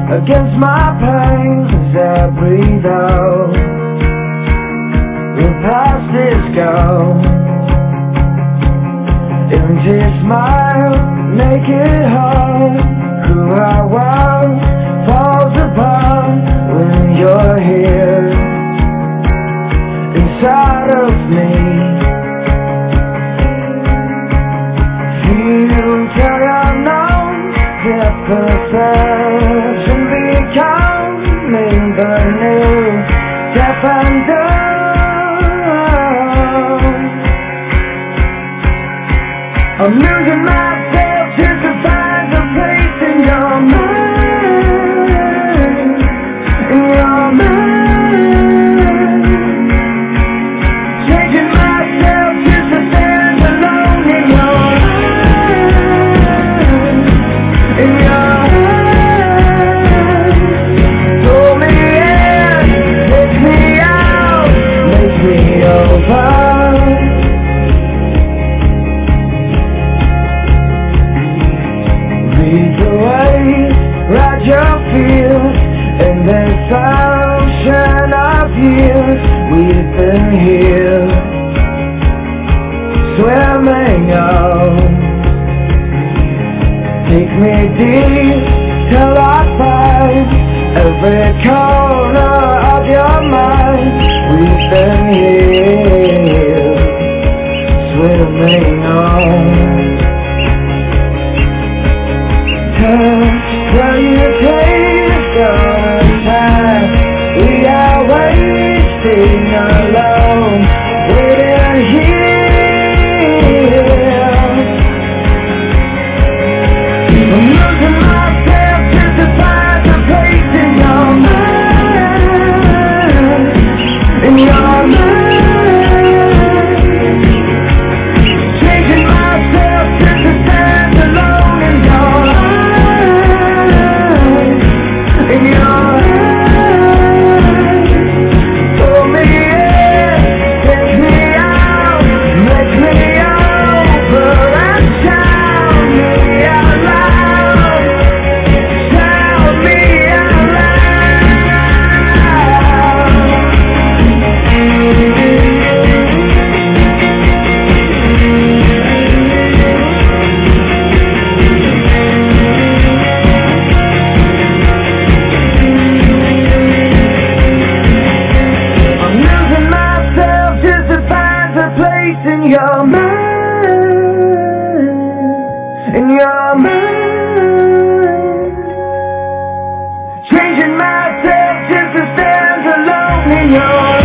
against my pain as I breathe out. The past is gone. Empty smile, make it hard. Who I was falls apart when you're here inside of me. Feel till you're known, the perfection becoming the new step and down. I'm losing myself just to find a place in your mind, in your mind. Changing myself just to stand alone in your mind, in your mind. Pull me in, take me out, make me over. Lead the way, ride your field in this ocean of years. We've been here, swimming out. Take me deep till I find every corner of your mind. We've been here, swimming on. Will you take our time? We are wasting alone, waiting here. I'm losing myself just to find a place in your mind, in your mind. Changing myself just to stand alone in your mind. In your eyes, pull me in, take me out, make me over, and shout me out loud, shout me out in your mind, in your mind. Changing myself just to stand alone in your